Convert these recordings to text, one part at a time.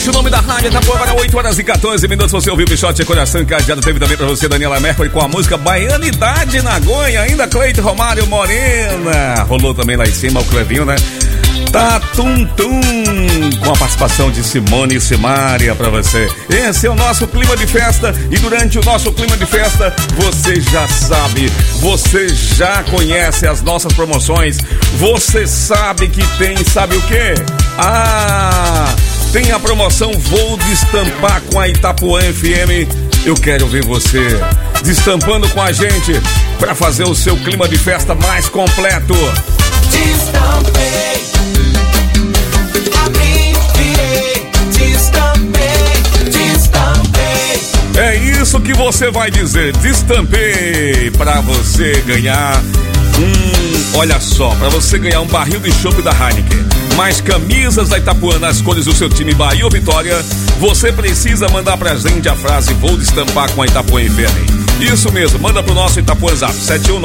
Deixa o nome da rádio Itapuã para 8h14. Você ouviu o Bichote e Coração Encadeado. Teve também pra você Daniela Mercury com a música Baianidade na Gonha. Ainda Cleito Romário Morena. Rolou também lá em cima o Clevinho, né? Tá Tum Tum, com a participação de Simone e Simária pra você. Esse é o nosso clima de festa. E durante o nosso clima de festa, você já sabe, você já conhece as nossas promoções. Você sabe que tem, sabe o quê? Tem a promoção Vou Destampar com a Itapuã FM. Eu quero ver você destampando com a gente pra fazer o seu clima de festa mais completo. Destampei, abri, virei, destampei. É isso que você vai dizer, destampei, pra você ganhar olha só, pra você ganhar um barril de chopp da Heineken, mais camisas da Itapuã nas cores do seu time Bahia ou Vitória, você precisa mandar pra gente a frase Vou Destampar com a Itapuã FM. Isso mesmo, manda pro nosso Itapuã Zap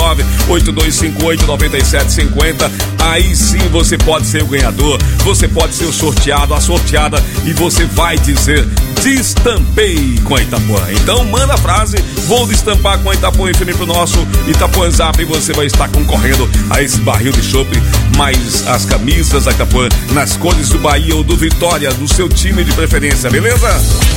719-8258-9750. Aí sim você pode ser o ganhador, você pode ser o sorteado, a sorteada, e você vai dizer Destampei com a Itapuã. Então manda a frase Vou Destampar com a Itapuã FM pro nosso Itapuã Zap e você vai estar concorrendo a esse barril de chopp, mais as camisas da Itapuã nas cores do Bahia ou do Vitória, do seu time de preferência, beleza?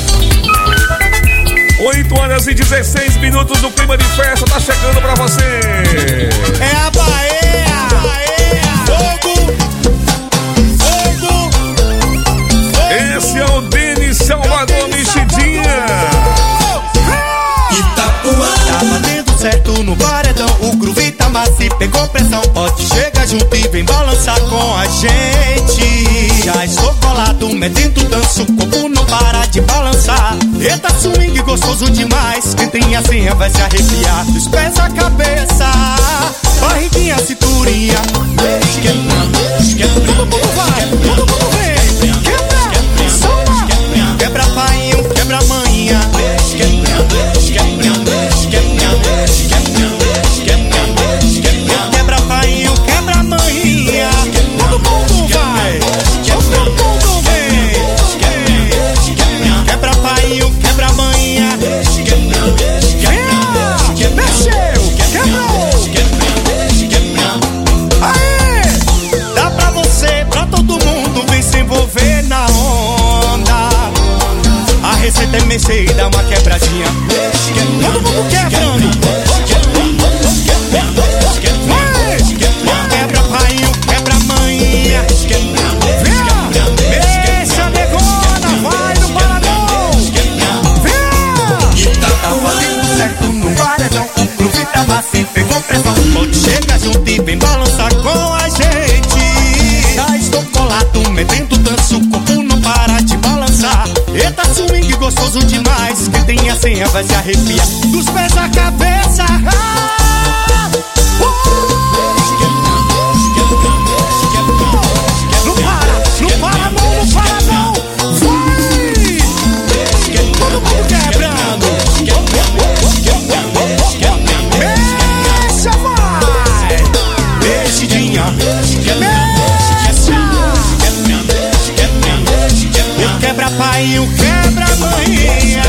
8h16 do clima de festa tá chegando pra você. É a Bahia, fogo, fogo, fogo. Esse é o Denis Salvador Mexidinha. Itapuã tá batendo certo no paredão, o groove tá macio, pegou pressão, pode chegar junto e vem balançar com a gente. Já estou colado, metendo danço, o corpo não para de balançar. Eita swing gostoso demais, quem tem a senha vai se arrepiar. Dos pés à cabeça, barriguinha, cinturinha. Todo mundo vai, todo mundo vem. Quebra, soma, quebra painho, quebra manhinha. Quebra painho, quebra manhinha. Todo mundo vai, todo mundo vem. Quebra painho, quebra manhinha. Mexeu, quebrou. Aê, dá pra você, pra todo mundo, vem se envolver na onda. A receita é mexer e dar uma quebradinha. Todo mundo quebrando. Quebra painho, quebra manhinha. Mexa negona, vai no paradão. Tá fazendo certo no paredão, o groove tá macio, pegou pressão. Pode chegar junto e vem balançar com a gente. Já estou colado, metendo danço, o corpo não para de balançar. Eita swing gostoso demais, quem tem a senha vai se arrepiar. Dos pés à cabeça. Não para não. Vai! Todo mundo quebrando. Mexa, vai! Mexidinha. Quebra painho, quebra manhinha.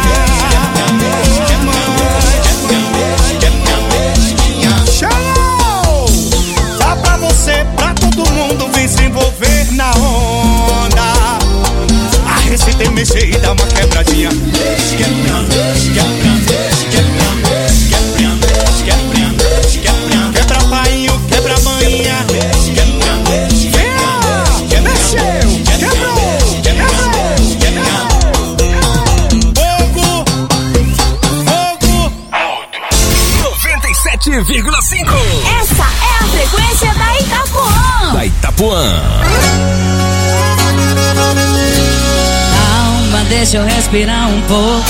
Show! Dá pra você, pra todo mundo, vem se envolver na onda. A receita é mexer e dar uma quebradinha. Quebra painho, quebra manhinha. Mexeu, quebrou. 97,5. Essa é a frequência da Itapuã. Da Itapuã. Calma, deixa eu respirar um pouco.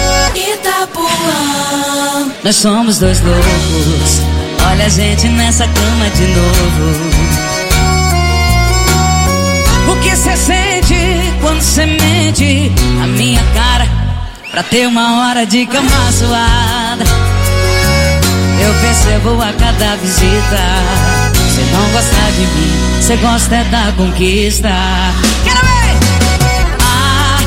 Itapuã. Nós somos dois loucos. Olha a gente nessa cama de novo. O que cê sente quando cê mente a minha cara pra ter uma hora de cama suada? Eu percebo a cada visita. Cê não gosta de mim, cê gosta é da conquista. Quero ver!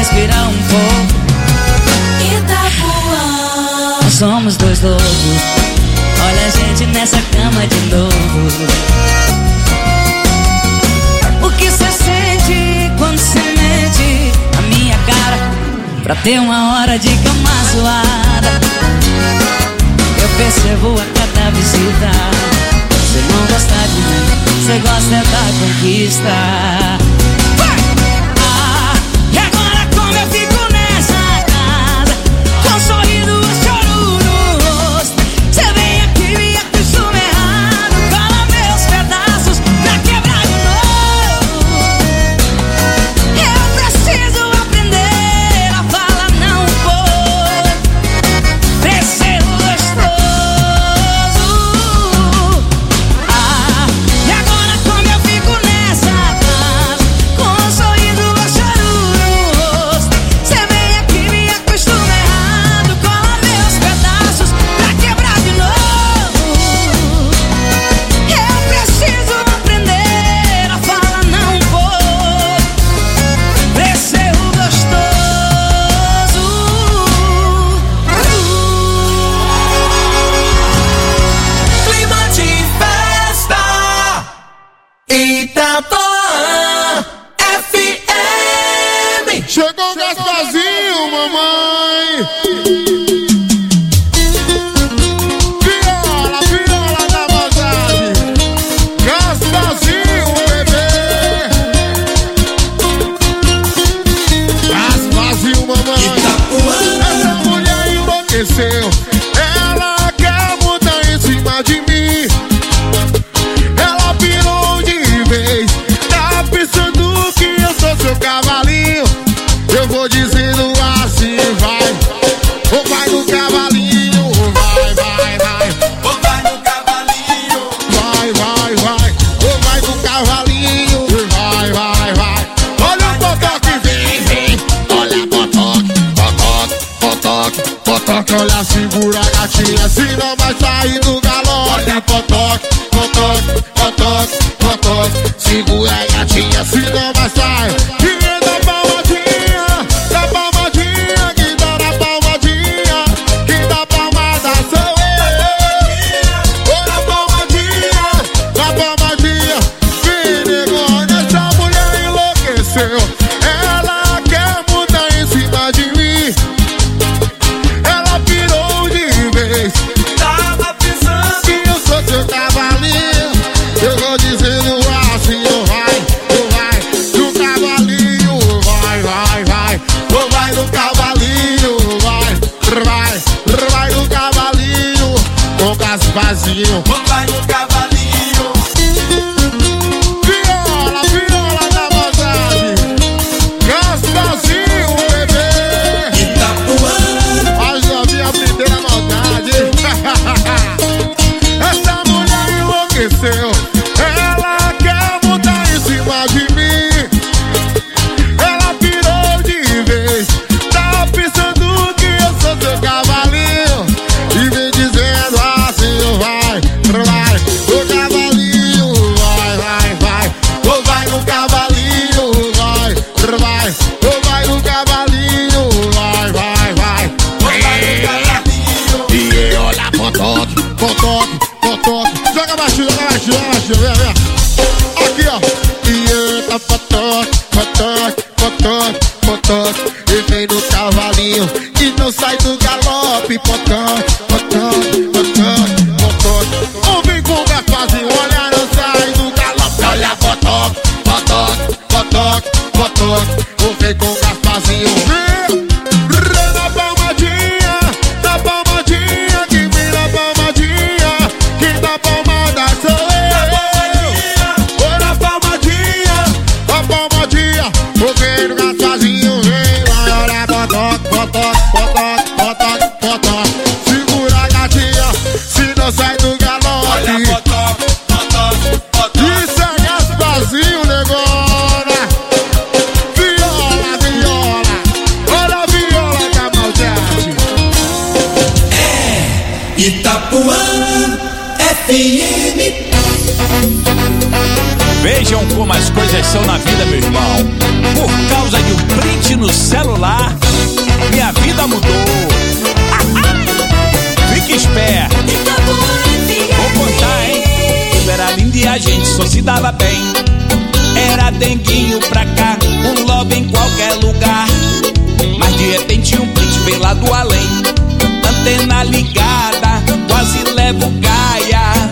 respirar um pouco. Itapuã. Nós somos dois loucos, olha a gente nessa cama de novo. O que cê sente quando cê mente a minha cara pra ter uma hora de cama zoada? Eu percebo a cada visita, cê não gosta de mim, cê gosta da conquista. E agora como eu fico nessa casa, com um sorriso e choro no rosto? Cê vem aqui me acostuma errado, cola meus pedaços pra quebrar de novo. Eu preciso aprender a falar não vou, crescer gostoso. E agora como eu fico nessa casa, com um sorriso e choro no rosto? Cê vem aqui me acostuma errado, cola meus pedaços pra quebrar de novo. Eu preciso aprender a falar não vou, crescer gostoso. Clima de festa, Itapuã FM. Chegou o Gasparzinho, mamãe. Viola, viola da vontade. Gasparzinho, bebê. Gasparzinho, mamãe. Essa mulher enlouqueceu. Ela quer mudar em cima de mim. Ela pirou de vez. Tá pensando que eu sou seu cavalinho. Eu vou dizendo assim, vai. Ou vai no cavalinho, vai, vai, vai. Ou vai no cavalinho, Vai, vai, vai. Ou vai no cavalinho, vai, vai, vai. Olha o botoque, vem, vem. Olha botoque, botoque, botoque, botoque. Olha, segura a gatinha, senão vai sair do galope. Olha botoque, botoque, botoque, botoque. Segura a gatinha, senão vai sair. Que da palmadinha, que dá na palmadinha, que dá palmada sou eu. Olha a palmadinha, que negócio, essa mulher enlouqueceu. Ela quer mudar em cima de mim. Ela pirou de vez. tava pensando. Que eu sou seu cavalinho. Eu vou dizendo assim, vai, no cavalinho, vai, vai, vai. Ou vai no cavalinho, vai no cavalinho, com Gasparzinho. Ou vai no cavalinho, Viola, viola da vontade. Gasparzinho, bebê. Itapuã. As novinhas aprenderam a maldade. Essa mulher enlouqueceu. Ela quer mudar em cima de mim. Ela pirou de vez. Tá pensando que eu sou seu cavalinho. E vem dizendo assim, vai, vai. O cavalinho, vai, vai, vai. Ou vai no cavalinho, vai, vai. Ou vai no cavalinho, vai, vai, vai. Ou vai no cavalinho, E olha, botoque, botoque, botoque. Joga baixinho, vem, vem. Aqui, ó. E eita, botoque, botoque, botoque, botoque. E vem no cavalinho e não sai do galope. Botoque, botoque, botoque, botoque. Ou vem com o Gasparzinho, olha, não sai do galope. Olha, botoque, botoque, botoque, botoque. Ou vem com o Gasparzinho, vem. Na palmadinha, que vem na palmadinha, que dá palmada sou eu. Ou na palmadinha, ou vem no Gasparzinho, vem. Vai, olha, botoque, botoque, botoque, botoque, botoque. Segura a gatinha, se não sai do galope. olha botoque, botoque, botoque. Isso é Gasparzinho, negona. Viola, viola, olha a viola da maldade. Itapuã FM. Vejam como as coisas são na vida, meu irmão. Por causa de um print no celular, minha vida mudou. Fique esperto. Vou contar, hein? Tudo era lindo e a gente só se dava bem. Era denguinho pra cá, um love em qualquer lugar. Mas de repente um print veio lá do além. Antena ligada, quase levo gaia.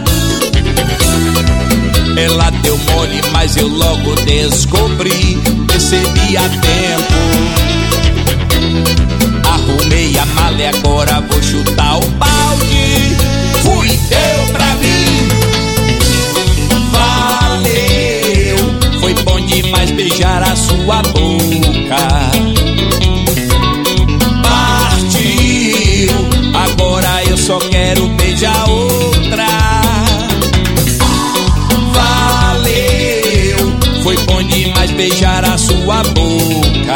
Ela deu mole, mas eu logo descobri. Percebi a tempo. Arrumei a mala e agora vou chutar o balde. Fui, deu pra mim. Valeu. Foi bom demais beijar a sua boca. Partiu. Agora eu só quero beijar outra. Foi bom demais beijar a sua boca.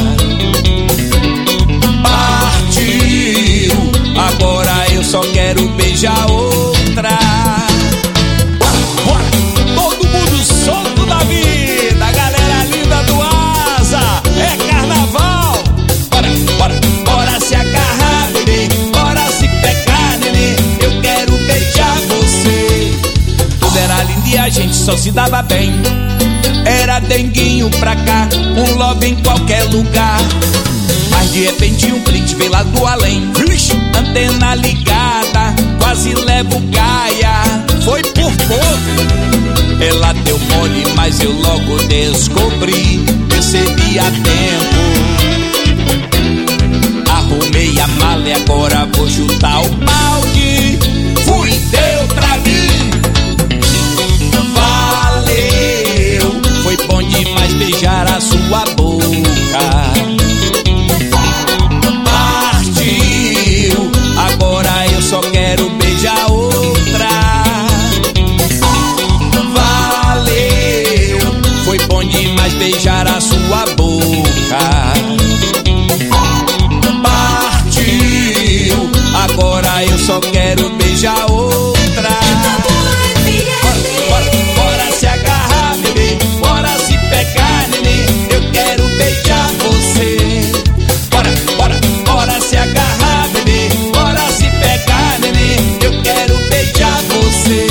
Partiu. Agora eu só quero beijar outra. Bora, bora. Todo mundo solto da vida. Galera linda do Asa. É carnaval. Bora, bora, bora se agarrar, neném. Bora se pegar, neném. Eu quero beijar você. Tudo era lindo e a gente só se dava bem. Era denguinho pra cá, um love em qualquer lugar. Mas de repente um print veio lá do além. Antena ligada, quase levo gaia. Foi por pouco. Ela deu mole, mas eu logo descobri. Percebi a tempo. Arrumei a mala e agora vou chutar o balde. Fui, deu pra mim. Valeu. Foi bom demais beijar a sua boca. Partiu. Agora eu só quero beijar outra. Valeu. Foi bom demais beijar a sua boca. Partiu. Agora eu só quero beijar outra. Bora, bora se agarrar, bebê. Bora se pegar, neném. Eu quero beijar você. Bora, bora, bora se agarrar, bebê. Bora se pegar, neném. Eu quero beijar você.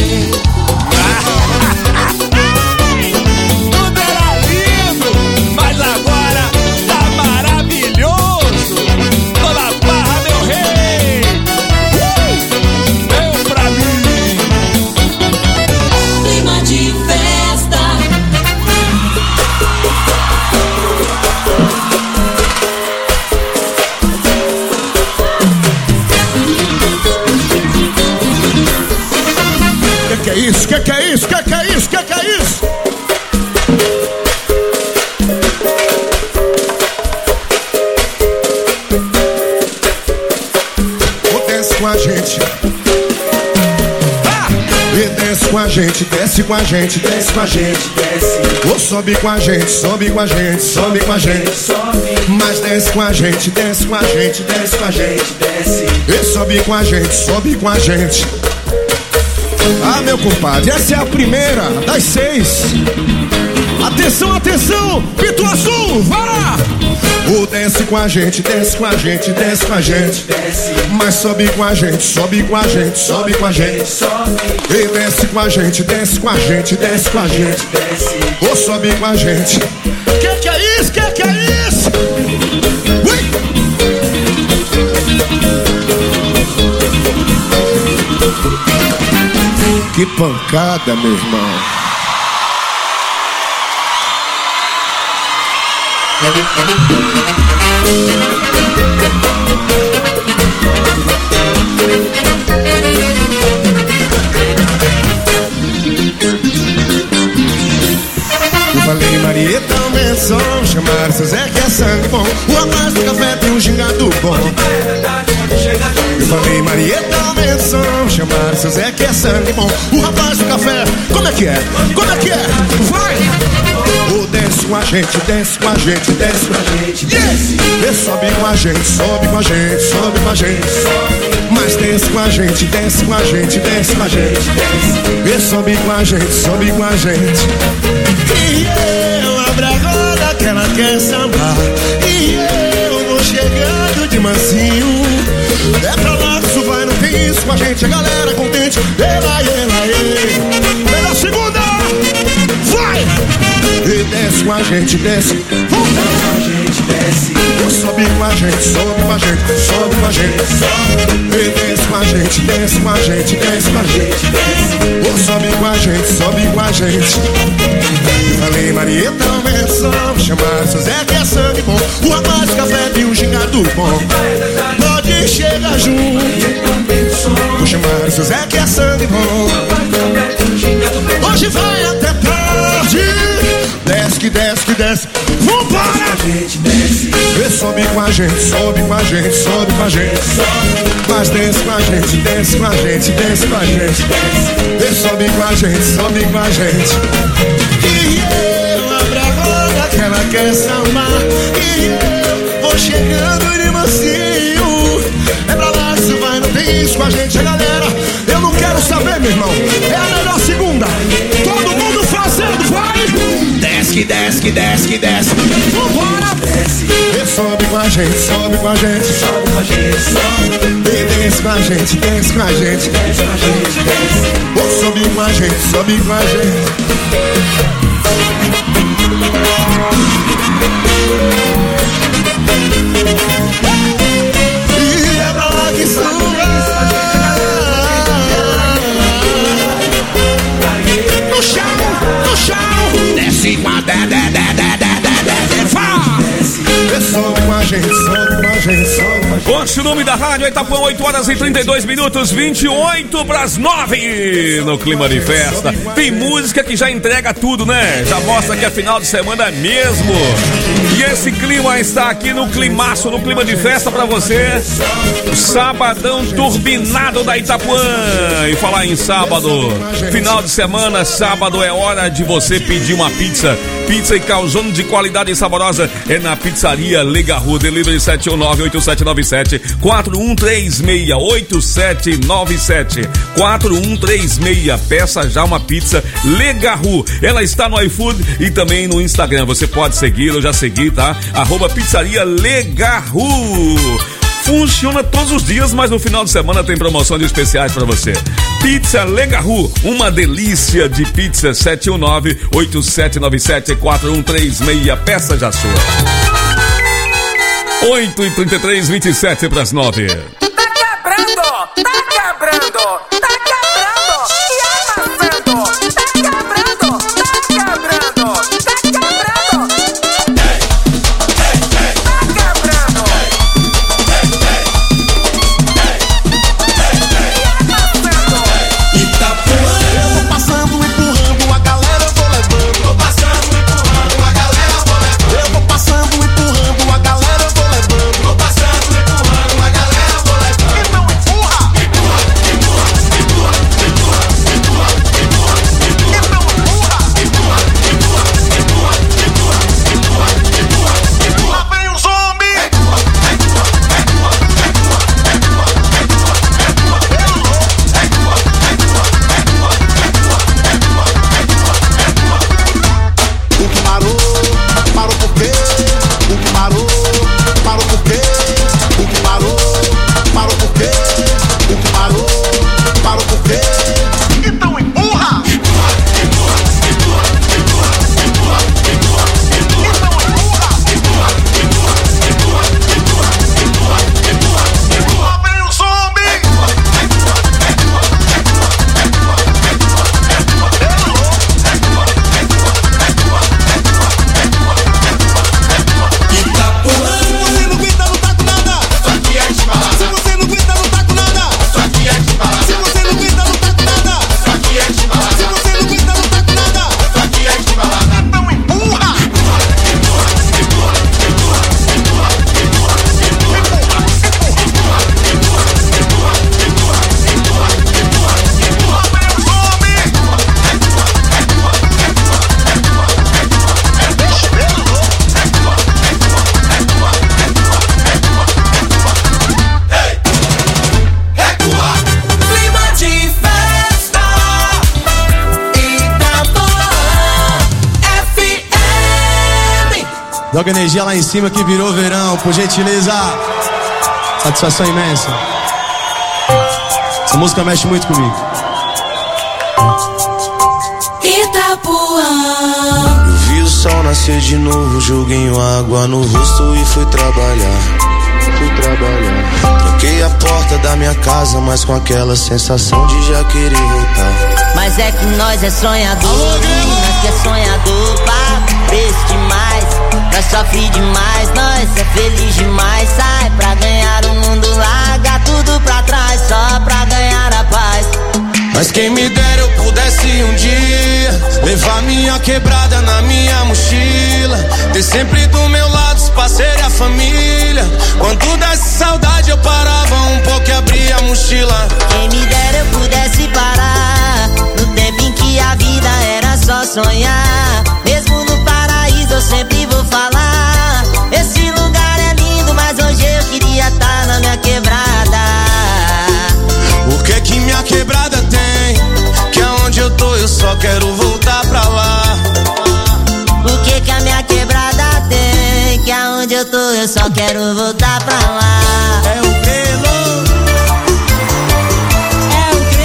Tudo era lindo, mas agora tá maravilhoso. Toda barra, meu rei. Deu pra mim. Clima de festa. Que é isso? Que é isso? Que é isso? Que é isso? Ou desce com a gente. E desce com a gente, desce com a gente, desce com a gente, desce. Ou sobe com a gente, sobe com a gente, sobe com a gente, sobe. Mas desce com a gente, desce com a gente, desce com a gente, desce. E sobe com a gente, sobe com a gente. Ah, meu compadre, essa é a primeira das 6. Atenção, atenção, Pito Azul, vai lá! O desce com a gente, desce com a gente, desce com a gente, desce. Mas sobe com a gente, sobe com a gente, sobe com a gente, sobe. E desce com a gente, desce com a gente, desce com a gente, desce. Ou sobe com a gente. Que é isso? Que é isso? Ui! Que pancada, meu irmão. Eu falei, Marieta, menção, chamaram seu Zé que é sangue bom. O rapaz do café tem um gingado bom. Eu falei, Marieta, menção, chamaram seu Zé que é sangue bom. O rapaz do café, como é que é? Como é que é? Vai! O desce desce com a gente, desce com a gente, desce com a gente. Vê, sobe com a gente, sobe com a gente, sobe com a gente. Mas desce com a gente, desce com a gente, desce com a gente. Vê, sobe com a gente, sobe com a gente. E eu abro a roda que ela quer sambar. E eu vou chegando de mansinho. É pra lá que isso vai, não tem isso com a gente. A galera contente, ela. Pela segunda, vai! E desce com a gente, desce. Vamos com a gente, desce. Sobe com a gente, sobe com a gente, sobe com a gente. E desce com a gente, desce com a gente, desce com a gente. Sobe com a gente, sobe com a gente. Eu falei, Marieta, menção. Chamar seu Zé que é sangue bom. O Amaz, café e o gingado bom. Pode chegar junto. Vou chamar seu Zé que é sangue bom. Hoje vai até tarde. Desce que desce que desce. Vambora! Vê, sobe com a gente, sobe com a gente, sobe com a gente. Mas desce com a gente, desce com a gente, desce com a gente. Vê, sobe com a gente, sobe com a gente. E eu abro a roda que ela quer sambar. E eu vou chegando de mansinho. É pra lá que você vai, não tem isso com a gente, galera. Eu não quero saber, meu irmão. É a melhor segunda. Todo mundo fazendo, vai! Desce que desce, que desce, que desce. Vambora! Desce. Sobe com a gente, sobe com a gente, sobe com a gente, sobe. E desce com a gente, desce com a gente, desce com a gente, desce. Sobe com a gente, sobe com a gente. E é pra lá que suga. No chão, desce com a sobe com a gente, sobe com a gente, sobe com a gente. Continue da rádio Itapuã, 8 horas e 32 minutos, 28 pras 9 no clima de festa. Tem música que já entrega tudo, né? Já mostra que é final de semana mesmo. E esse clima está aqui no climaço, no clima de festa pra você. Sabadão turbinado da Itapuã. E falar em sábado, final de semana, sábado é hora de você pedir uma pizza. Pizza e calzone de qualidade e saborosa é na Pizzaria Legarru. Delivery 719-8797 4136-8797 4136. Peça já uma pizza Legarru. Ela está no iFood e também no Instagram. Você pode seguir, eu já segui, tá? @Pizzaria Legarru. Funciona todos os dias, mas no final de semana tem promoções especiais pra você. Pizza Legarru, uma delícia de pizza. 719-8797 4136. Peça já sua. 8h33, 27 pras 9. Tá quebrando, tá quebrando, tá quebrando e amassando. Tá quebrando, tá quebrando, tá quebrando. Tá quebrando. Itapuã, eu vou passando, empurrando, a galera eu vou levando. Tô passando, empurrando, a galera eu vou levando. Eu vou passando, empurrando, a galera eu vou levando. Tô passando, empurrando, a galera eu vou levando. Joga energia lá em cima que virou verão, por gentileza. Satisfação imensa. Essa música mexe muito comigo. Itapuã. Eu vi o sol nascer de novo, joguei água no rosto e fui trabalhar. Tranquei a porta da minha casa, mas com aquela sensação de já querer voltar. Mas é que nós é sonhador, nós que é sonhador, paga preço demais, nós sofre demais, nós é feliz demais. Sai pra ganhar o mundo, larga tudo pra trás, só pra ganhar a paz. Mas quem me dera eu pudesse um dia levar minha quebrada na minha mochila, ter sempre do meu lado os parceiros e a família. Quando desse saudade eu parava um pouco e abria a mochila. Quem me dera eu pudesse parar no tempo em que a vida era só sonhar. Mesmo no paraíso eu sempre vou falar, esse lugar é lindo, mas hoje eu queria estar na minha quebrada. O que que minha quebrada tem? Que aonde eu tô eu só quero voltar pra lá. O que que a minha quebrada tem? Que aonde eu tô eu só quero voltar pra lá. É o Grelo. É o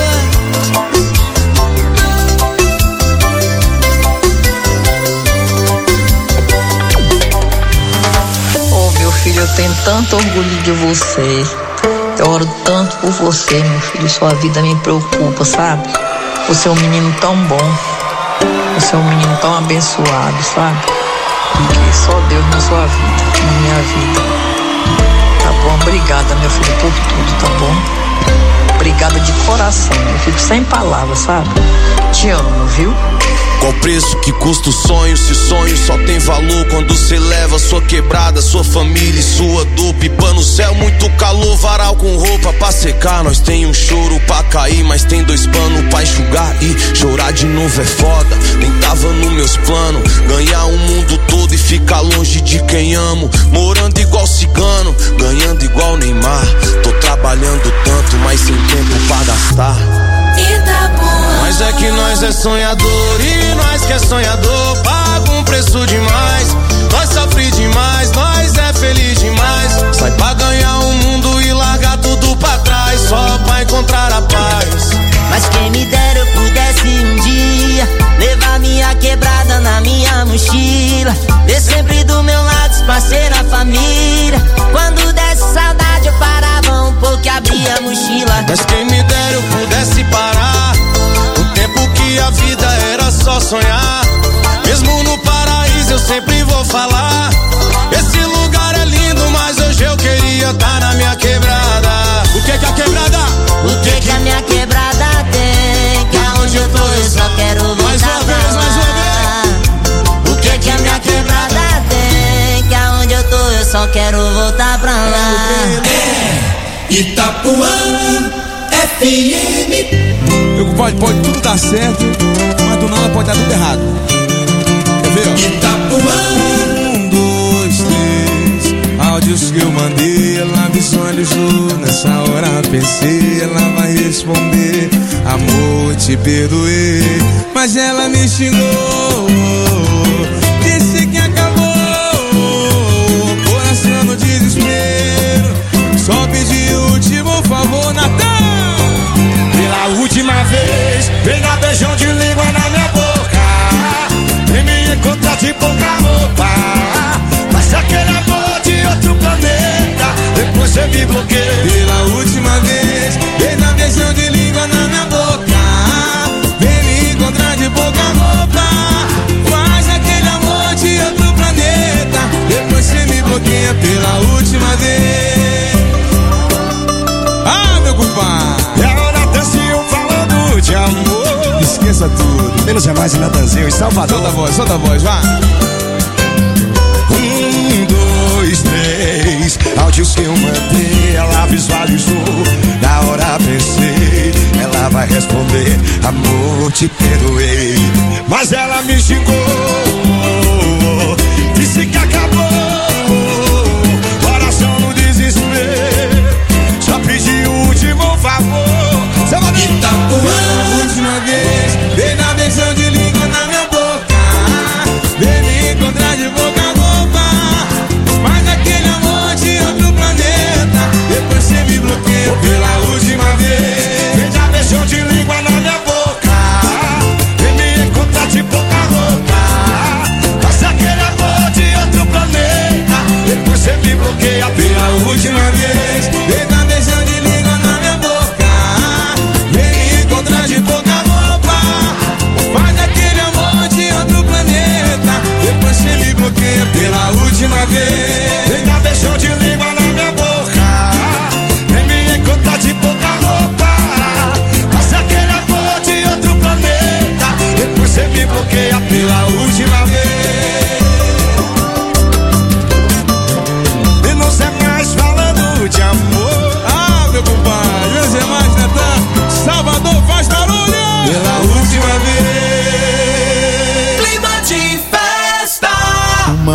Grelo. Oh, meu filho, eu tenho tanto orgulho de você. Eu oro tanto por você, meu filho. Sua vida me preocupa, sabe? Você é um menino tão bom. Você é um menino tão abençoado, sabe? Que só Deus na sua vida, na minha vida. Tá bom? Obrigada, meu filho, por tudo, tá bom? Obrigada de coração. Eu fico sem palavras, sabe? Te amo, viu? Qual preço que custa o sonho? Se sonho só tem valor quando cê leva sua quebrada, sua família e sua dor. Pipa no céu, muito calor, varal com roupa pra secar. Nós tem um choro pra cair, mas tem 2 panos pra enxugar. E chorar de novo é foda, nem tava nos meus planos. Ganhar o mundo todo e ficar longe de quem amo. Morando igual cigano, ganhando igual Neymar. Tô trabalhando tanto, mas sem tempo pra gastar. Itapuã. Mas é que nós é sonhador e nós que é sonhador paga um preço demais. Nós sofre demais, nós é feliz demais. Sai pra ganhar o mundo e largar tudo pra trás, só pra encontrar a paz. Mas quem me dera eu pudesse um dia levar minha quebrada na minha mochila, ter sempre do meu lado os parceiros, a família. Quando desse saudade eu parava um pouco e abria a mochila. Mas quem me dera eu pudesse parar o tempo que a vida era só sonhar. Mesmo no paraíso eu sempre vou falar, esse lugar é lindo, mas hoje eu queria estar na minha quebrada. O que que a quebrada? O que que a minha quebrada tem? Que aonde eu tô eu só quero voltar pra lá. O que que a minha quebrada tem? Que aonde eu tô eu só quero voltar pra lá. Itapuã FM. Pode tudo dar certo, mas do nada pode dar tudo errado. Quer ver, ó? Itapuã. 1, 2, 3. Áudios que eu mandei, ela visualizou. Nessa hora pensei, ela vai responder: amor, te perdoei. Mas ela me xingou, disse que acabou. Coração no desespero, só pedi o último favor, Natan. Pela última vez, venha beijão de língua na minha boca. Vem me encontrar de pouca roupa, mas aquele amor de outro planeta, depois você me bloqueia. Pela última vez, venha beijão de língua na minha boca. Vem me encontrar de pouca roupa, mas aquele amor de outro planeta, depois você me bloqueia. Pela última vez. Ah, meu compadre! De amor, esqueça tudo. menos é mais em Natanzinho, em Salvador. Solta a voz, vai. 1, 2, 3. Áudios que eu mandei, ela visualizou. Na hora pensei, ela vai responder: amor, te perdoei. Mas ela me xingou, disse que acabou. Coração no desespero, só pedi o último favor. Pela última vez, vem na beijão de língua na minha boca. Vem me encontrar de boca a boca,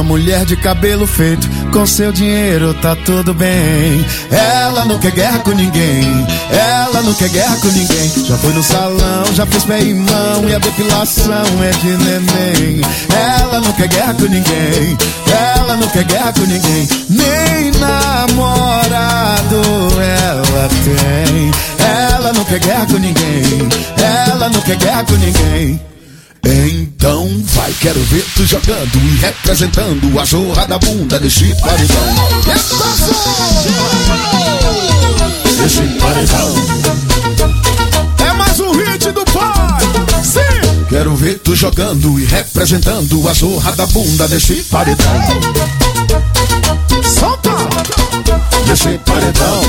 mulher de cabelo feito, com seu dinheiro tá tudo bem. Ela não quer guerra com ninguém, ela não quer guerra com ninguém. Já foi no salão, já fez pé e mão, e a depilação é de neném. Ela não quer guerra com ninguém, ela não quer guerra com ninguém. Nem namorado ela tem. Ela não quer guerra com ninguém, ela não quer guerra com ninguém. Então vai, quero ver tu jogando e representando a zorra da bunda desse paredão. Esse paredão é mais um hit do pai. Sim. Quero ver tu jogando e representando a zorra da bunda desse paredão. Solta! Desse paredão.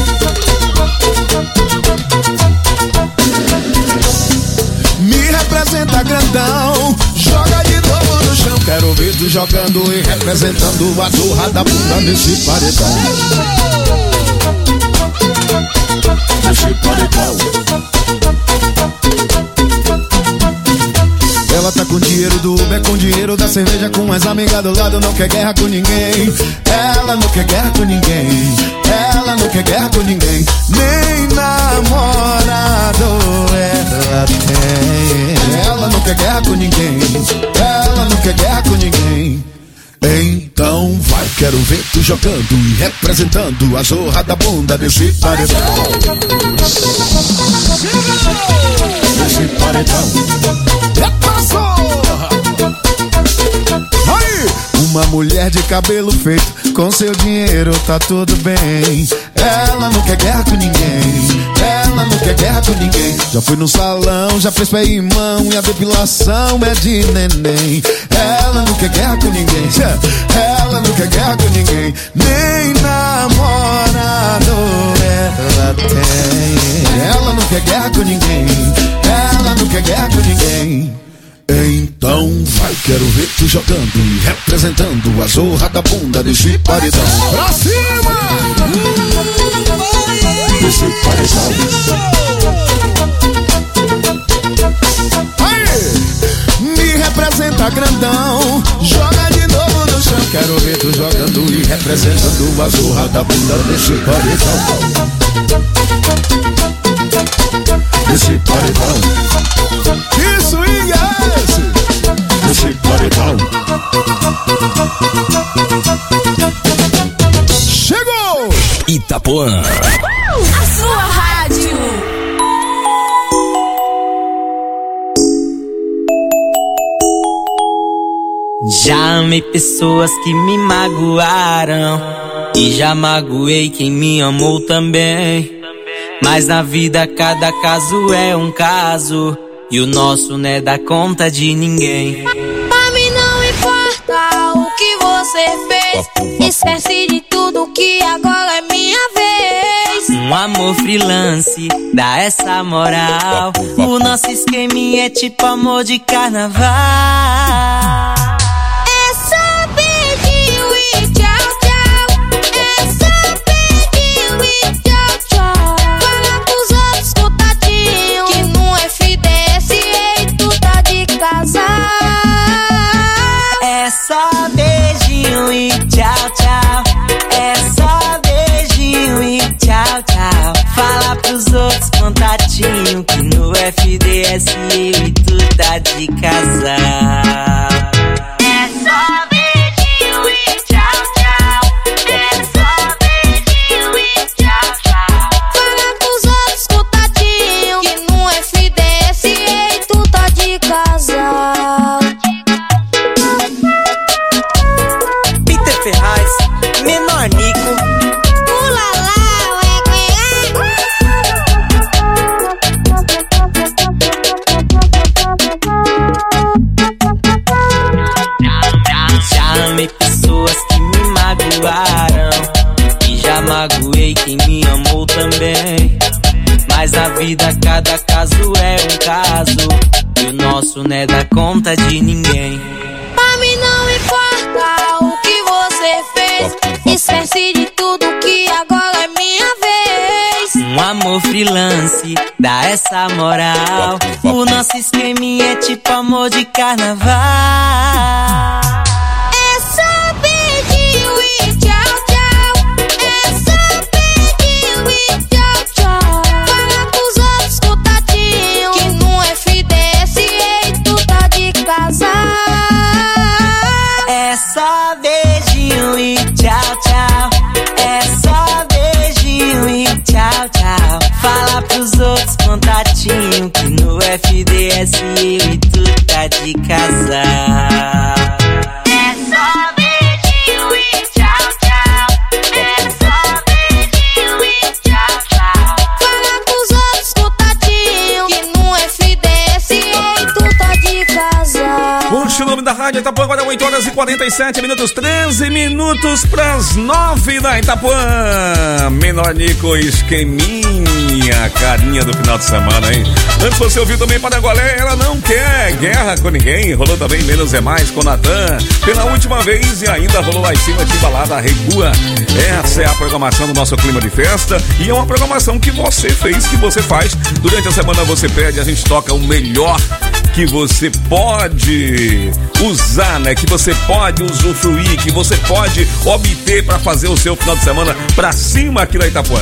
Me representa grandão, joga de novo no chão. Quero ver tu jogando e representando a zorra da bunda nesse paredão. Nesse paredão. Ela tá com dinheiro do Uber, com dinheiro da cerveja, com as amigas do lado, não quer guerra com ninguém. Ela não quer guerra com ninguém, ela não quer guerra com ninguém. Nem namorado ela tem. Ela não quer guerra com ninguém, ela não quer guerra com ninguém. Então vai, quero ver tu jogando e representando a zorra da bunda desse paredão. Desse paredão. Aí, uma mulher de cabelo feito, com seu dinheiro tá tudo bem. Ela não quer guerra com ninguém, ela não quer guerra com ninguém. Já foi no salão, já fez pé e mão, e a depilação é de neném. Ela não quer guerra com ninguém, ela não quer guerra com ninguém. Nem namorado ela tem. Ela não quer guerra com ninguém, ela não quer guerra com ninguém. Então vai, quero ver tu jogando e representando a zorra da bunda desse paredão. Pra cima! Desse paredão. Aí! Me representa grandão, joga de novo no chão. Quero ver tu jogando e representando a zorra da bunda desse paredão. Desse paredão. Que swing é esse? Desse paredão. Chegou! Itapuã. A sua rádio. Já amei pessoas que me magoaram, e já magoei quem me amou também. Mas na vida cada caso é um caso, e o nosso não é dar conta de ninguém. Pra mim não importa o que você fez, esquece de tudo que agora é minha vez. Um amor freelance, dá essa moral. O nosso esqueminha é tipo amor de carnaval. É só beijinho e tchau, tchau. É só beijinho e tchau, tchau. Fala pros outros contatinhos que no FDS e tu tá de casal. É só beijinho e tchau, tchau. É só beijinho e tchau, tchau. Fala pros outros contatinhos que no FDS e tu tá de casal. É só beijinho e tchau, tchau. É só beijinho e tchau, tchau. Fala pros outros contatinhos que no FDS e tu tá de casal. Peter Ferraz, Menor Nico. Já amei pessoas que me magoaram, e já magoei quem me amou também. Mas a vida cada caso é um caso, e o nosso não é dar conta de ninguém. Pra mim não importa o que você fez, esquece de tudo que agora é minha vez. Um amor freelance, dá essa moral. O nosso esqueminha é tipo amor de carnaval. É só Rádio Itapuã, agora 8 horas e 47 minutos, 13 minutos pras 9 da Itapuã. Menor Nico, esqueminha, carinha do final de semana, hein? Antes você ouviu também Paragualé, ela não quer guerra com ninguém. Rolou também Menos é Mais com Natan pela última vez e ainda rolou lá em cima de balada Regua. Essa é a programação do nosso clima de festa e é uma programação que você fez, que você faz. Durante a semana você pede, a gente toca o melhor que você pode usar, né? Que você pode usufruir, que você pode obter para fazer o seu final de semana pra cima aqui na Itapuã.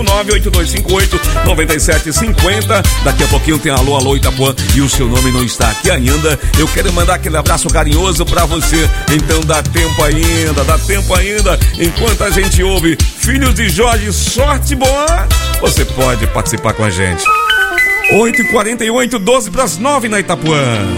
719-8258-9750. Daqui a pouquinho tem Alô, Alô Itapuã e o seu nome não está aqui ainda. Eu quero mandar aquele abraço carinhoso pra você. Então dá tempo ainda. Enquanto a gente ouve Filhos de Jorge, sorte boa, você pode participar com a gente. 8h48, 12 pras 9 na Itapuã.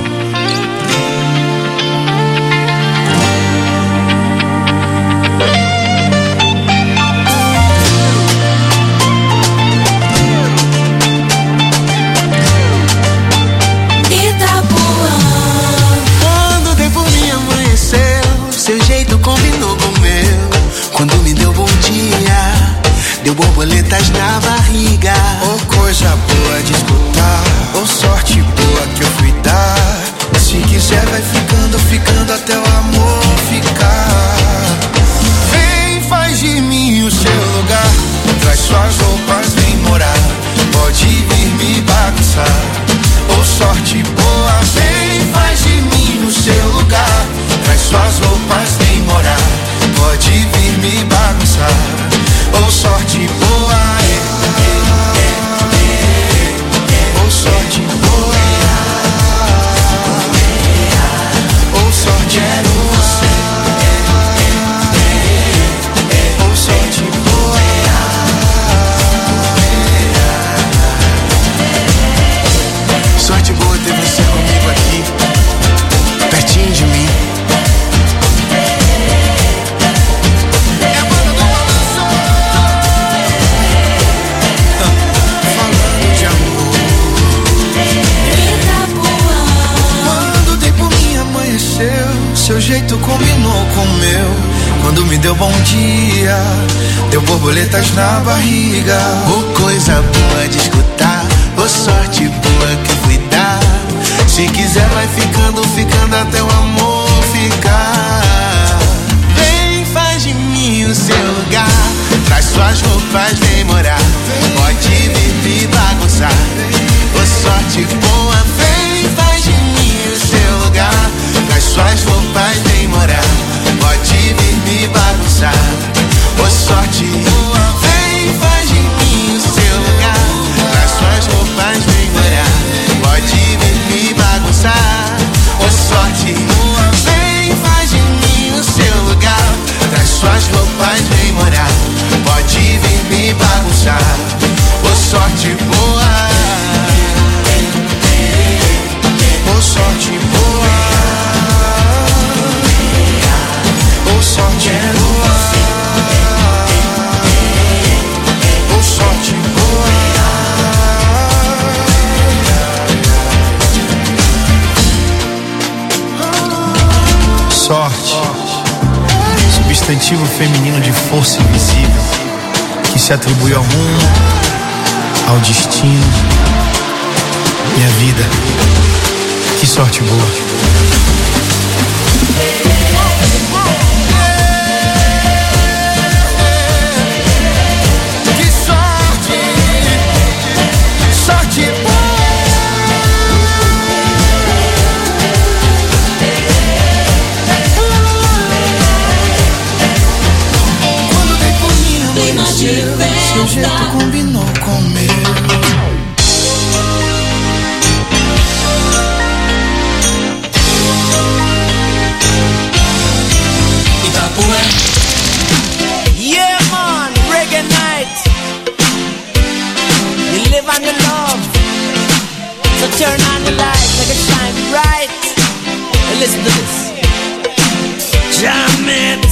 Quando o tempo me amanheceu, seu jeito combinou com o meu. Quando me deu bom dia, deu borboletas na barriga. Oh, coisa boa de escutar, oh, sorte boa que eu fui dar. Se quiser vai ficando até o amor ficar. Vem, faz de mim o seu lugar, traz suas roupas, vem morar. Pode vir me bagunçar, oh, sorte boa. Vem, faz de mim o seu lugar, traz suas roupas, vem morar. Pode vir me bagunçar, oh, sorte boa. Oh, sorte boa. Oh, sorte boa. Oh, sorte boa. Sorte boa ter você comigo aqui, pertinho de mim. Seu jeito combinou com o meu. Quando me deu bom dia, deu borboletas na barriga. Oh, coisa boa de escutar, oh, sorte boa que fui dar. Se quiser vai ficando até o amor ficar. Vem, faz de mim o seu lugar, traz suas roupas, vem morar. Pode vir me bagunçar, oh, sorte boa. Vem, faz de mim o seu lugar, traz suas roupas, vem morar. Pode vir me bagunçar, oh, sorte boa. Vem, faz de mim o seu lugar, traz suas roupas, vem morar. Pode vir me bagunçar, oh, sorte boa. Vem, faz de mim o seu lugar, traz suas roupas, vem morar. Pode vir me bagunçar, oh, sorte boa. Oh, sorte boa. Oh, sorte boa. Oh, sorte boa. Sorte, substantivo feminino de força invisível que se atribui ao mundo, ao destino, minha vida. Que sorte boa. Que sorte, sorte boa. Quando dei por mim amanheceu, seu jeito combinou com o meu. Yeah, man, reggae night. You live on your love, so turn on the light, make it shine bright. And listen to this. Jam it.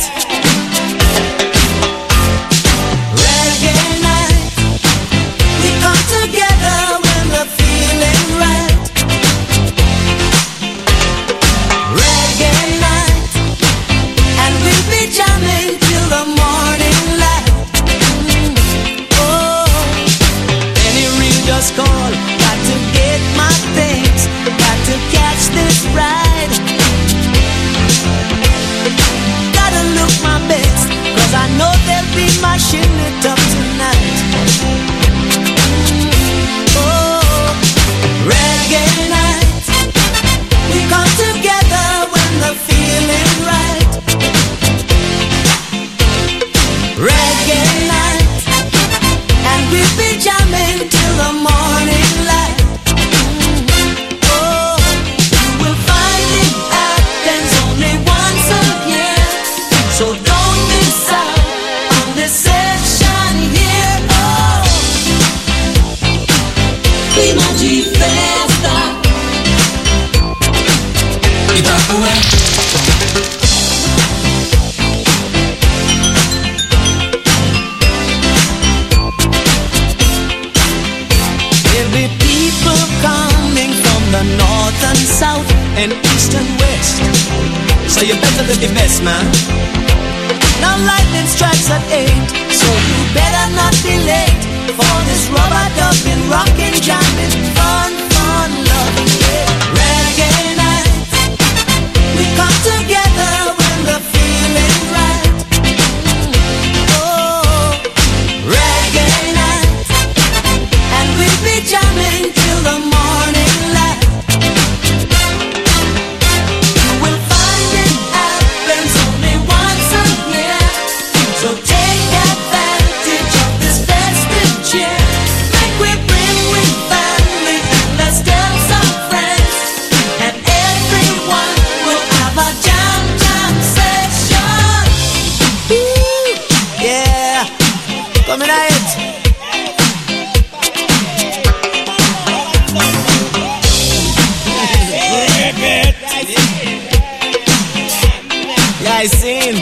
Reggae night. We come together when we're feeling right. Reggae north and south and east and west. So you better do the best, man. Now lightning strikes at 8, so you better not be late for this rubber dubbing, rockin', jamming, fun, fun, loving, yeah. Reggae night, we come together when the feeling right. Oh, reggae night, and we'll be jamming till the morning light. You will find it happens only once a year, so take advantage of this festive cheer. Make we bring with family and let's tell some friends, and everyone will have a jam jam session. Ooh, yeah, coming at it. Yeah, I seen.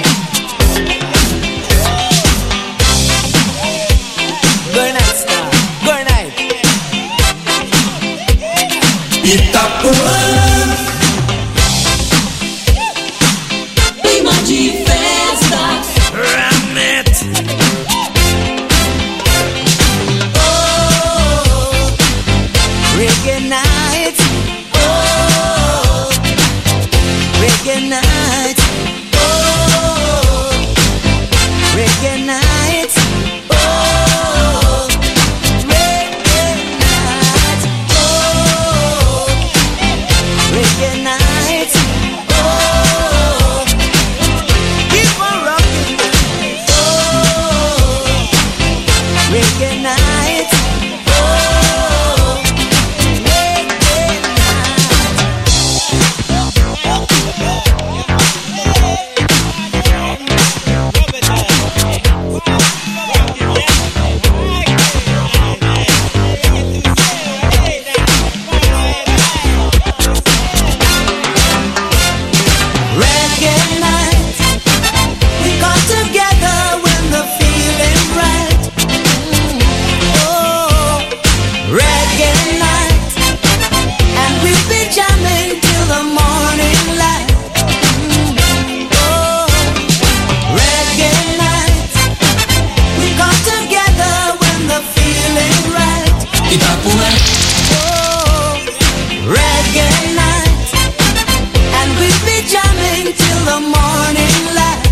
Good night, star. Good night. Itapuã, Clima de festa. Ramit. Oh, reggae night. Oh, reggae night. Oh, reggae night. Oh, reggae night. Oh, reggae night. Oh, keep on rocking. Oh, reggae night. Oh, reggae reggae night, we come together when the feeling right. Oh, reggae night, and we'll be jamming till the morning light. Oh, reggae night, we come together when the feeling right. Itapuã, Oh, reggae night, and we'll be jamming till the morning light.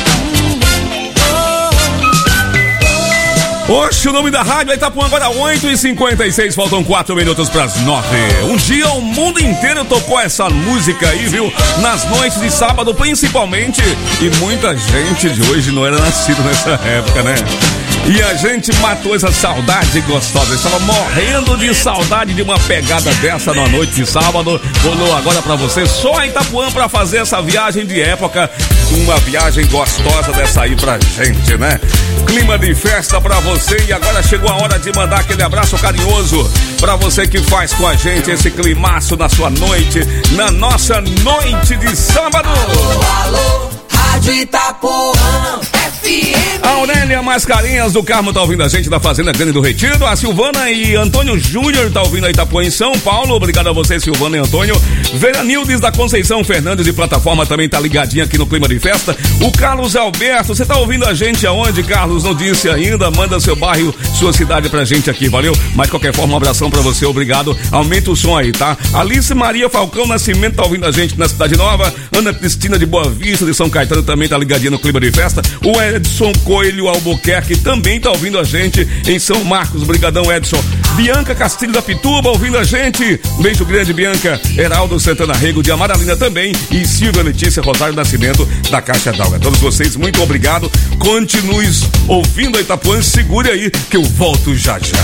Oxe, o nome da rádio é Itapuã, agora 8h56, faltam 4 minutos pras 9. Um dia o mundo inteiro tocou essa música aí, viu? Nas noites de sábado, principalmente. E muita gente de hoje não era nascido nessa época, né? E a gente matou essa saudade gostosa. Estava morrendo de saudade de uma pegada dessa na noite de sábado. Rolou agora pra você só a Itapuã pra fazer essa viagem de época. Uma viagem gostosa dessa aí pra gente, né? Clima de festa pra você. E agora chegou a hora de mandar aquele abraço carinhoso pra você que faz com a gente esse climaço na sua noite, na nossa noite de sábado. Alô, Rádio Itapuã FM. A Aurélia Mascarenhas do Carmo tá ouvindo a gente da Fazenda Grande do Retiro. A Silvana e Antônio Júnior tá ouvindo a Itapuã em São Paulo. Obrigado a você, Silvana e Antônio. Veranildes da Conceição Fernandes de Plataforma também tá ligadinha aqui no clima de festa. O Carlos Alberto, você tá ouvindo a gente aonde, Carlos? Não disse ainda. Manda seu bairro, sua cidade pra gente aqui, valeu? Mas de qualquer forma, um abração pra você, obrigado. Aumenta o som aí, tá? Alice Maria Falcão Nascimento tá ouvindo a gente na Cidade Nova. Ana Cristina de Boa Vista de São Caetano também tá ligadinha no clima de festa. O Edson Coelho Albuquerque também tá ouvindo a gente em São Marcos. Brigadão, Edson. Bianca Castilho da Pituba ouvindo a gente. Um beijo grande, Bianca. Heraldo Santana Rego de Amaralina também. E Silvia Letícia Rosário Nascimento da Caixa d'Água. A todos vocês, muito obrigado. Continue ouvindo a Itapuã. Segure aí que eu volto já já.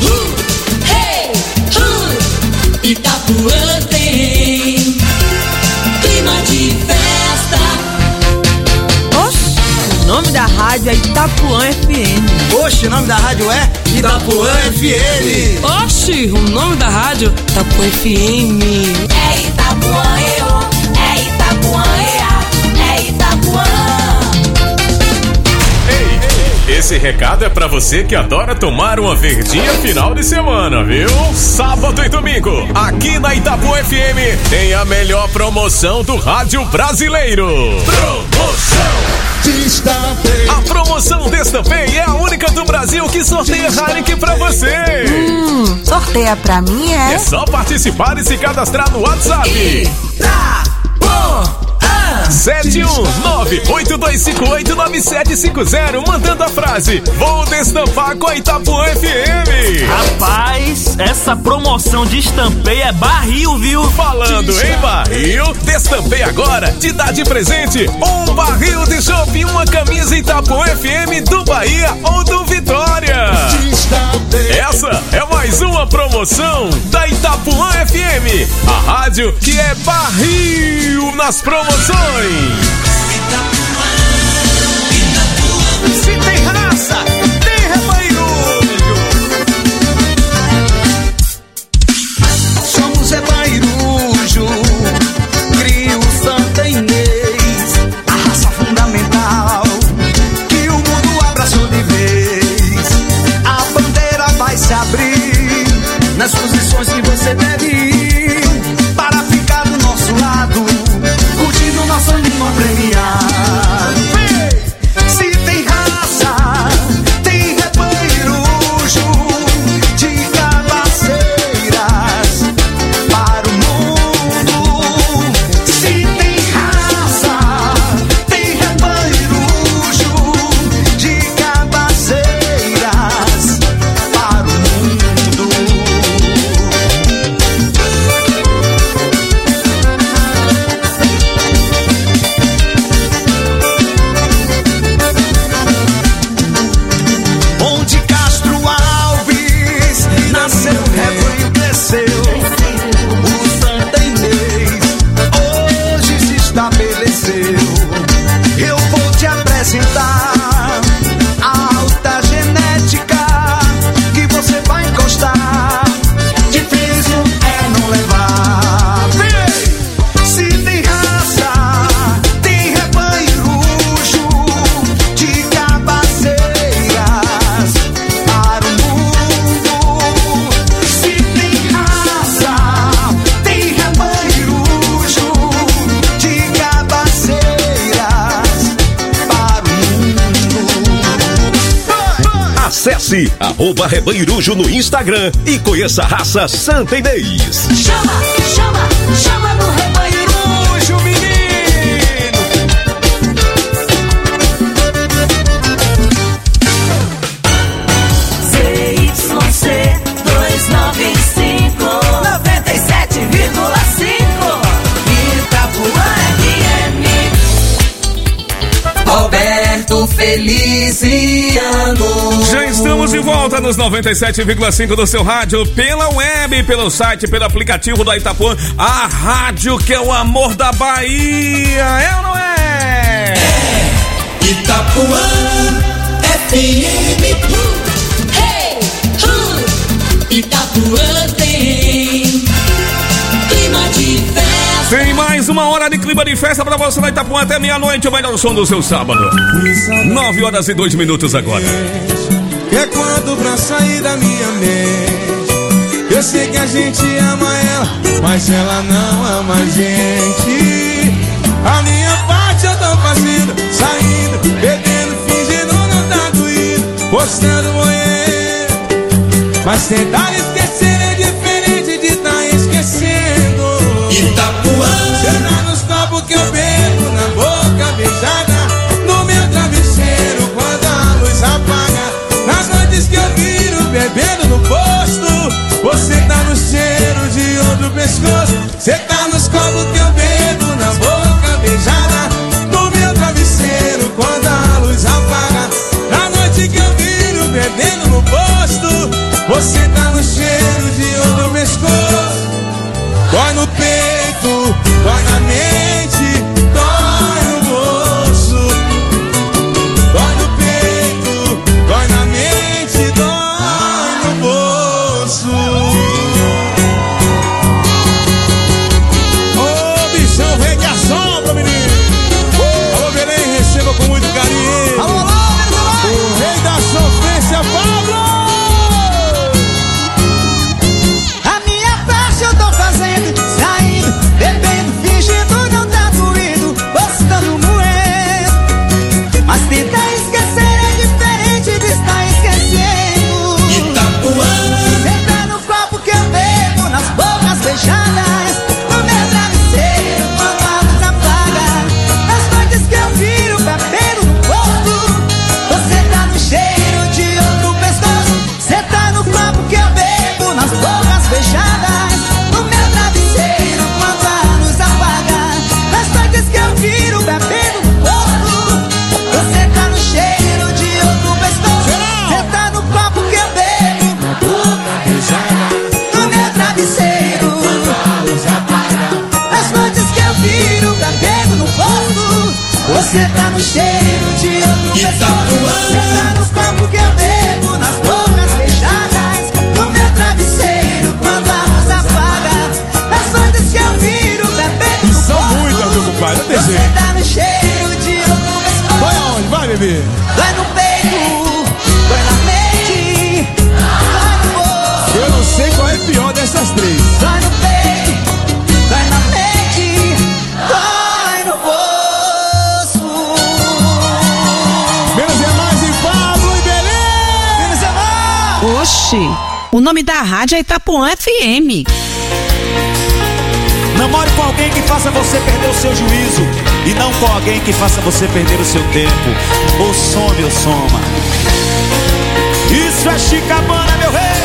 Itapuã tem clima de festa. Oxe, o nome da rádio é Itapuã FM. Oxe, o nome da rádio é Itapuã FM. Oxe, o nome da rádio Itapuã FM. É Itapuã, é Itapuã, é Itapuã. Esse recado é pra você que adora tomar uma verdinha final de semana, viu? Sábado e domingo, aqui na Itapu FM, tem a melhor promoção do rádio brasileiro. Promoção Destampei. A promoção Destampei é a única do Brasil que sorteia Heineken pra você. Sorteia pra mim, é? É só participar e se cadastrar no WhatsApp. 719-8258-9750, mandando a frase: vou destampar com a Itapuã FM. Rapaz, essa promoção de Destampei é barril, viu? Falando em barril, Destampei agora te dá de presente um barril de chopp e uma camisa Itapuã FM do Bahia ou do Vitória. Essa é mais uma promoção da Itapuã FM, a rádio que é barril nas promoções. Se tem raça, tem Rebairujo. Somos Rebairujo, crio Santa Inês, a raça fundamental que o mundo abraçou de vez. A bandeira vai se abrir nas posições que você deve ir para ficar do nosso lado, curtindo nosso animal premiado. Se tem raça, tem Rebairujo de cabaceiras para o mundo. Se tem raça, tem Rebairujo de cabaceiras para o mundo. Onde Castro Alves nasceu, o rebanho cresceu. O Santa Inês hoje se estabeleceu. Eu vou te apresentar a alta genética que você vai encostar. Difícil é não levar. Vem! Se tem raça, tem Rebairujo de cabaceiras para o mundo. Se tem raça, tem Rebairujo de cabaceiras para o mundo. Acesse @Rebairujo no Instagram e conheça a raça Santa Inês. Chama no Rebairujo, menino. ZYC 295 97,5 Itapuã FM. Roberto Feliciano. Já estamos de volta nos 97,5 do seu rádio, pela web, pelo site, pelo aplicativo da Itapuã, a rádio que é o amor da Bahia, é ou não é? Itapuã FM. Itapuã tem clima de festa. Tem mais uma hora de clima de festa pra você na Itapuã até meia-noite, o melhor som do seu sábado. 9h02 agora. É quando pra sair da minha mente, eu sei que a gente ama ela, mas ela não ama a gente. A minha parte eu tô fazendo, saindo, bebendo, fingindo não tá doído, postando moendo. Mas tentar esquecer é diferente de tá esquecendo. Itapuã. Será nos copos que eu bebo, na boca beijada, no meu travesseiro quando a luz apaga. Nas noites que eu viro bebendo no posto, você tá no cheiro de outro pescoço. Você tá nos copos que eu bebo, na boca beijada, no meu travesseiro quando a luz apaga. Na noite que eu viro bebendo no posto, você tá no cheiro de outro pescoço. Dói no peito, dói na mente, dói no bolso. Dói no peito, dói na mente, dói no bolso. Ô bichão, rei que assopra, menino. Alô, Belém, receba com muito carinho. Alô, o rei da Você tá no cheiro de outro pessoa. Você tá nos copos que eu bebo, nas bocas fechadas, no meu travesseiro, quando a luz apaga, nas noites que eu viro, bebendo no São corpo. muitas, meu compadre, não tem Você jeito. tá no cheiro de outro pessoa. Vai aonde? Vai, bebê. Dói no peito, dói na mente, dói no bolso. Eu não sei qual é pior dessas três. Dói no peito, dói na mente, dói no bolso. Menos é mais em Pablo e Belém. Menos é mais. Oxi, o nome da rádio é Itapuã FM. Namore com alguém que faça você perder o seu juízo e não com alguém que faça você perder o seu tempo. Ou some ou soma. Isso é Chicabana, meu rei.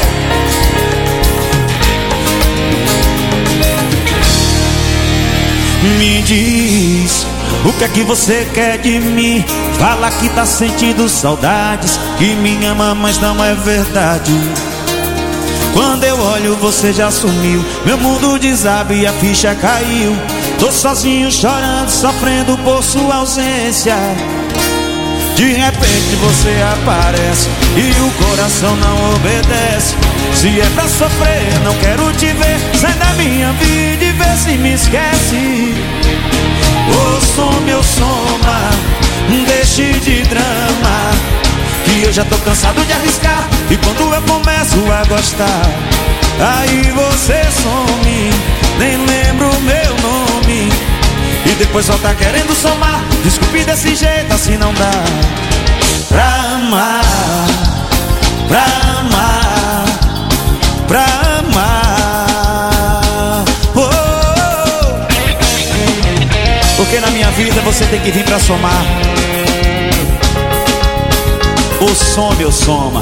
Me diz, o que é que você quer de mim? Fala que tá sentindo saudades, que me ama, mas não é verdade. Quando eu olho você já sumiu, meu mundo desaba e a ficha caiu. Tô sozinho chorando, sofrendo por sua ausência. De repente você aparece e o coração não obedece. Se é pra sofrer, não quero te ver. Sai da minha vida e vê se me esquece. Ô some ou soma, deixe de drama, que eu já tô cansado de arriscar. E quando eu começo a gostar, aí você some, nem lembro o meu nome. E depois só tá querendo somar. Desculpe desse jeito, assim não dá. Pra amar, pra amar, pra amar. Oh, oh, oh. Porque na minha vida você tem que vir pra somar. Ou some ou soma.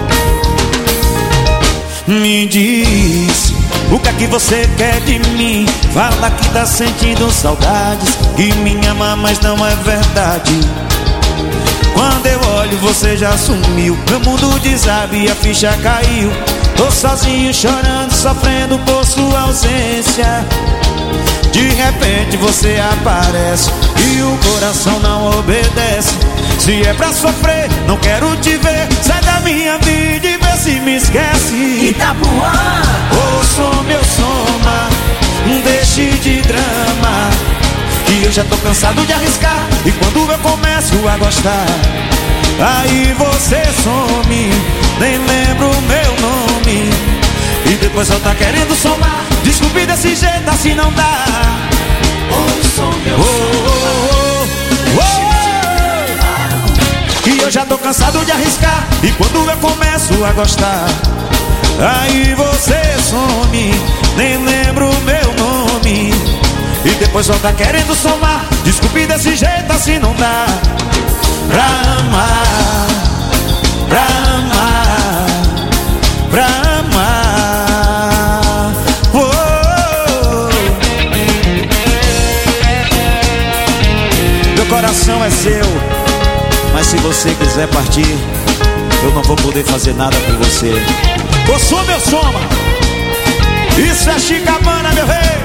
Me diz, o que é que você quer de mim? Fala que tá sentindo saudades, que me ama, mas não é verdade. Quando eu olho você já sumiu, meu mundo desaba e a ficha caiu. Tô sozinho chorando, sofrendo por sua ausência. De repente você aparece e o coração não obedece. Se é pra sofrer, não quero te ver. Sai da minha vida e vê se me esquece. Itapuã. Ou some ou soma, deixe de drama, que eu já tô cansado de arriscar. E quando eu começo a gostar, aí você some, nem lembro o meu nome. E depois só tá querendo somar. Desculpe desse jeito, assim não dá. Ou some ou soma. E eu já tô cansado de arriscar. E quando eu começo a gostar, aí você some, nem lembro o meu nome. E depois só tá querendo somar. Desculpe desse jeito, assim não dá. Pra amar, pra amar, pra amar. Oh, oh, oh. Meu coração é seu, mas se você quiser partir, eu não vou poder fazer nada por você. Ou some ou soma. Isso é Chicabana, meu rei.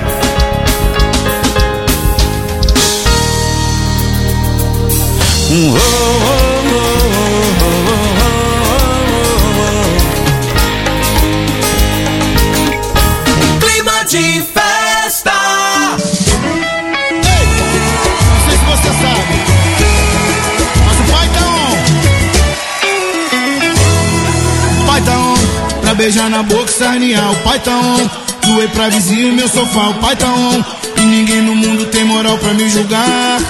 Oh, oh, oh, oh, oh, oh. Clima de festa. Ei, não sei se você sabe, mas o pai tá on. O pai tá on, pra beijar na boca e sarnear. O pai tá on, doei pra vizinho meu sofá. O pai tá on, e ninguém no mundo tem moral pra me julgar.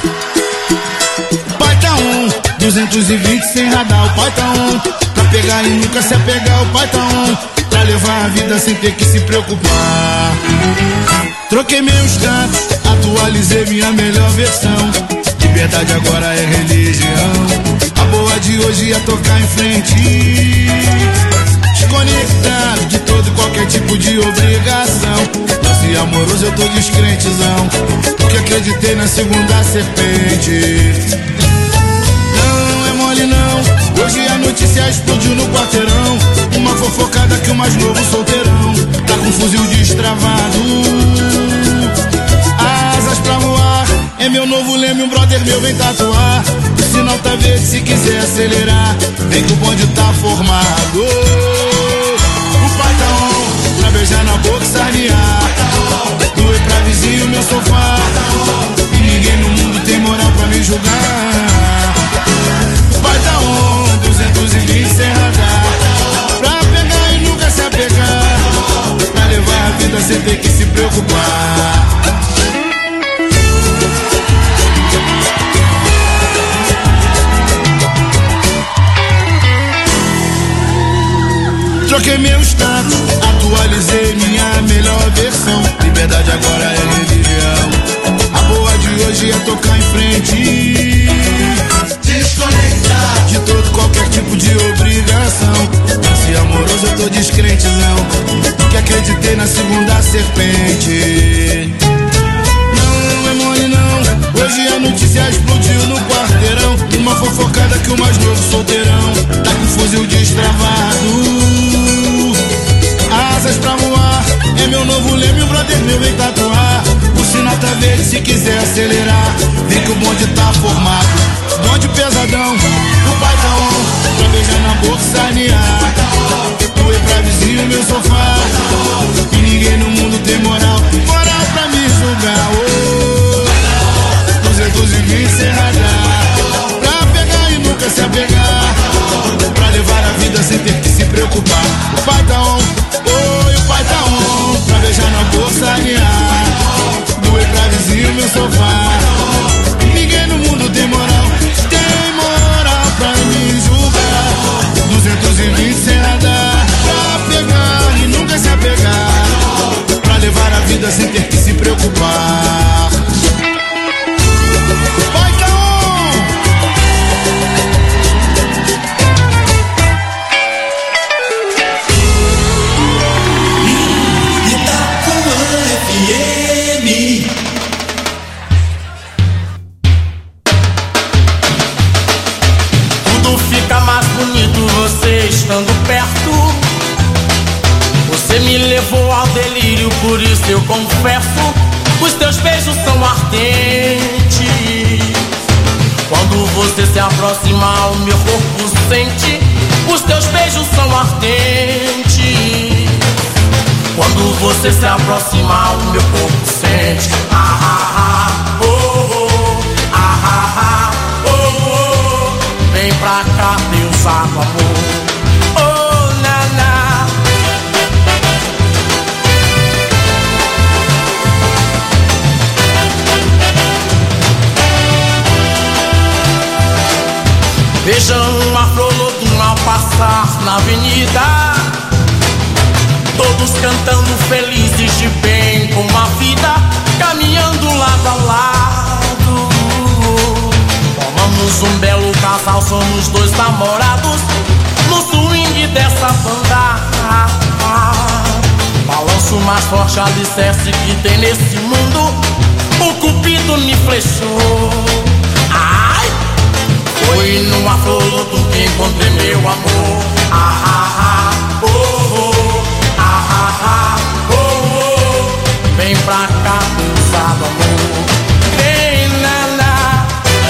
220 sem radar, o pai tá on. Pra pegar e nunca se apegar, o pai tá on. Pra levar a vida sem ter que se preocupar. Troquei meus cantos, atualizei minha melhor versão. Liberdade agora é religião. A boa de hoje ia tocar em frente. Desconectado de todo e qualquer tipo de obrigação. Lance amoroso eu tô descrentezão, porque acreditei na segunda serpente. Não, hoje a notícia explodiu no quarteirão. Uma fofocada que o mais novo solteirão tá com fuzil destravado. Asas pra voar, é meu novo leme, um brother meu vem tatuar. sinal tá verde, se quiser acelerar, vem que o bonde tá formado. O pai tá on, pra beijar na boca e sarnear. Doei pra vizinho meu sofá, e ninguém no mundo tem moral pra me julgar. O pai tá on, 220 sem radar, pra pegar e nunca se apegar, pra levar a vida sem ter que se preocupar. Troquei meu status, atualizei minha melhor versão. Liberdade agora é religião. A boa de hoje é tocar em frente, desconectar de todo qualquer tipo de obrigação. Se amoroso eu tô descrentezão, que acreditei na segunda serpente. Não é mole não, hoje a notícia explodiu no quarteirão. Uma fofocada que o mais novo solteirão tá com fuzil destravado. Asas pra voar, é meu novo leme, o brother meu vem tatuar. O sinal tá verde, se quiser acelerar, vem que o bonde tá formado. Bonde pesadão, o pai tá on, pra beijar na boca e sarnear. Doei pra vizinho meu sofá, e ninguém no mundo tem moral pra me julgar. Oh, 220 sem radar, pra pegar e nunca se apegar, pra levar a vida sem ter que se preocupar. O pai tá on, oi, o pai tá on, pra beijar na boca e sarnear. Doei pra vizinho meu sofá, ninguém no mundo tem moral pra me julgar. 220 sem radar, pra pegar e nunca se apegar, pra levar a vida sem ter que se preocupar. O pai tá on. Itapuã FM. Tudo fica mais bonito você estando perto. Você me levou ao delírio, por isso eu confesso, os teus beijos são ardentes. Quando você se aproxima, o meu corpo sente, os teus beijos são ardentes. Quando você se aproxima, o meu corpo sente. Ah, ah, ah, oh, oh, ah, ah, ah, oh, oh. Vem pra cá, deusado amor. Oh, naná. Vejam uma flor ao passar na avenida, todos cantando felizes de bem com a vida, caminhando lado a lado. Formamos um belo casal, somos dois namorados, no swing dessa banda. Balanço mais forte alicerce que tem nesse mundo, o cupido me flechou. Ai! Foi numa flor que encontrei meu amor. Ah, ah, ah, oh, oh, ah, ah, ah, oh, oh. Vem pra cá, deusado amor. Vem, naná.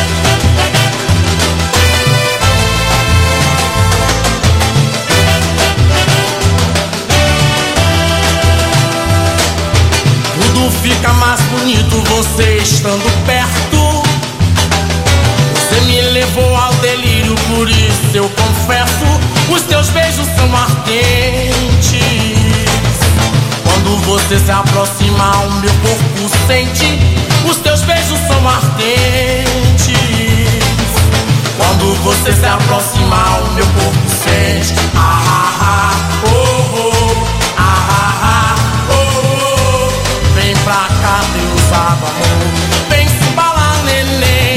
Tudo fica mais bonito você estando perto. Você me levou ao delírio, por isso eu confesso, os teus beijos são ardentes. Quando você se aproxima, o meu corpo sente, os teus beijos são ardentes. Quando você se aproxima, o meu corpo sente. Ah, ah, ah, oh, oh, ah, ah, ah, oh, oh. Vem pra cá, deusado amor, vem se embalar, neném.